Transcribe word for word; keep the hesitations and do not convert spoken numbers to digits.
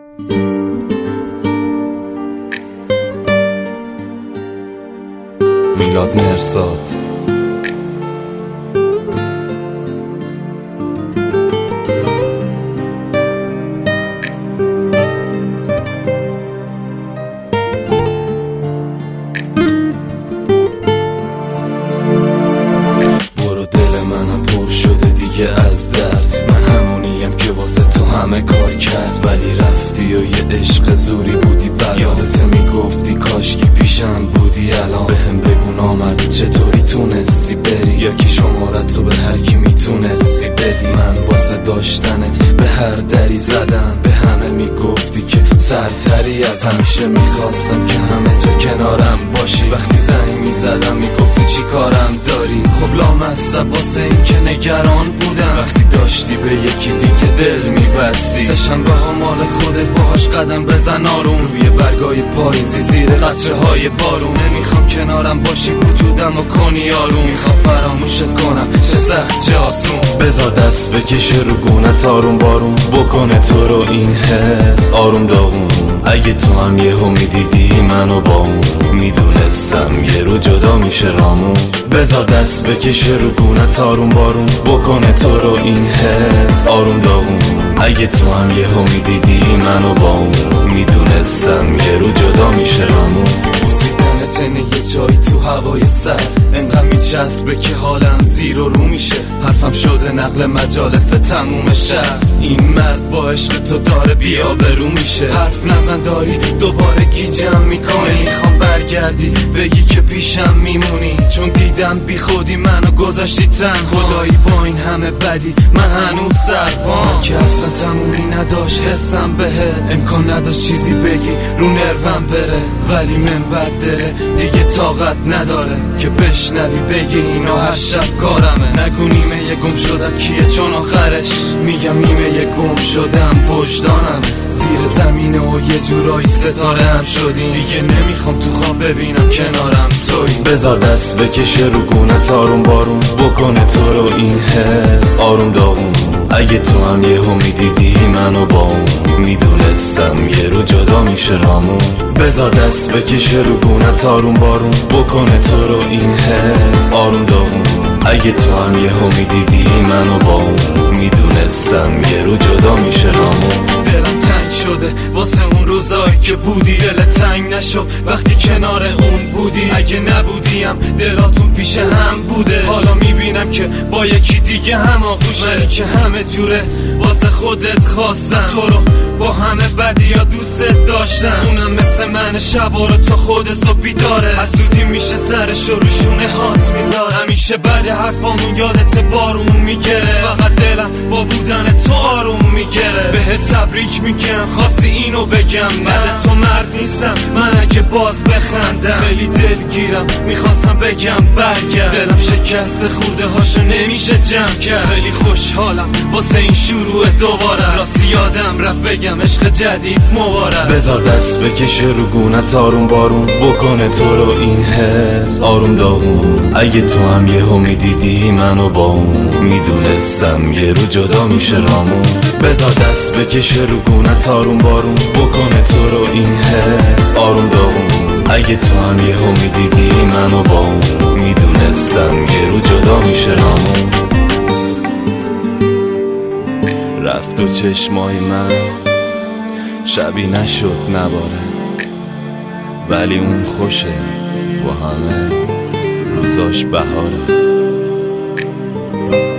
میلاد مرزاد. برو دل منم پر شده دیگه از درد، من همونیم که واسه تو همه کار کرد، ولی رفتی و یه عشق زوری بودی بلا. یادت میگفتی کاشکی پیشم بودی، الان بهم بگو نامرد چطوری تونستی بری، یا که شمارتو به هر کی میتونستی بدی. من واسه داشتنت به هر دری زدم، به همه میگفتی که سرتری از همیشه، میخواستم که همه جا کنارم باشی، وقتی زنگ میزدم میگفتی چی کارم داری. خب لامصب واسه این که نگران بودم، وقتی داشتی به یکی دیگه دل میبستی. سشنبه ها مال خودت باهاش قدم بزن آروم، روی برگای پاییزی زیر قطره های بارون. نمیخوام کنارم باشی وجودم و کنی آروم، میخوام فراموشت کنم چه سخت چه آسون. بذار دست بکشه رو گونت آروم بارون، بکنه تو رو این حس آروم داغون. اگه تو هم یه هم میدیدی منو با اون، میدونستم یه رو جدا میشه رامون. بذار دست بکشه رو گونت آروم بارون، بکنه تو رو این حس آروم داغون. اگه تو هم یه هم میدیدی منو با اون، میدونستم یه رو جدا میشه رامون. تنه یه جایی تو هوای سر انقدر میچسبه که حالم زیر و رو میشه، حرفم شده نقل مجالس تموم شهر. این مرد با عشق تو داره بیا برو میشه، حرف نزن داری دوباره گیجم میکنی. میخوام برگردی بگی که پیشم میمونی، چون دیدم بی خودی منو گذاشتی تن. خدایی با این همه بدی من هنوز سرپام، که اصلا تمومی نداشت حسم بهت، امکان نداشت چیزی بگی رو نروم بره، ولی من بد داره دیگه طاقت نداره که بشنوی بگی اینا هر شب کارمه. نگو نیمه یه گم شدت کیه چون آخرش میگم نیمه یه گم شدم وجدانم زیر زمینه و یه جورایی ستاره هم شدیم. دیگه نمیخوام تو خواب ببینم کنارم تویی. بذار دست بکشه رو گونت آروم بارون، بکنه تو رو این حس آروم داغون. اگه تو هم یه هم میدیدی منو با اون، میدونستم یه رو جدا میشه رامون. بذار دست بکشه رو گونت آروم بارون، بکنه تو رو این حس آروم داغون. اگه تو هم یه هم میدیدی منو با اون، میدونستم یه رو جدا میشه رامون. دلم تنگ شده واسه اون روزایی که بودی، دل تنگ نشو وقتی کنار اون بودی. اگه نبودیم دلاتون پیش هم بوده، حالا میبینم که با یکی دیگه هم آغوشه. منی که همه جوره واسه خودت خواستم، تو رو با همه بدی یا دوستت داشتم. اونم مثل من شبا رو تا خودت و بیداره، حسودی میشه سرش رو شونه هات میذاره. همیشه بعد حرفامون یادت بارون میگره، فقط دلم با بودن تو آروم میگره. بهت تبریک میگم خواستی اینو بگم، بعد تو مرد نیستم من اگه باز بخندم. خیلی دلگیرم میخواستم بگم برگرد، دلم شکست خورده هاشو نمیشه جمع کرد. خیلی خوشحالم واسه این شروع دوباره، راستی یادم رفت بگم عشق جدید مبارک. بذار دست بکشه رو گونت آروم بارون، بکنه تو رو این حس آروم داغون. اگه تو هم یه هم میدیدی منو با اون، میدونستم یه رو جدا میشه رامون. بذار دست بکشه رو گونت آروم بارون، بکنه تو رو این حس آروم داغون. اگه تو هم یه هم میدیدی منو با اون، میدونستم یه رو جدا میشه رامون. رفت و چشمای من شبی نشد نباره، ولی اون خوشه با همه روزاش بهاره.